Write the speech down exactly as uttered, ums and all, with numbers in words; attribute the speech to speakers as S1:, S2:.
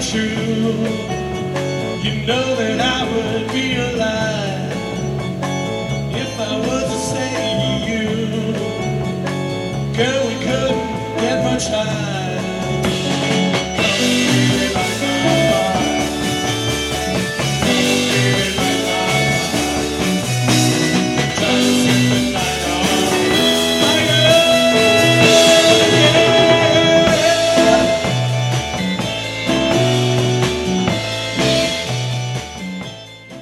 S1: true. You know that I would be alive if I was to say to you, girl, we couldn't get much higher.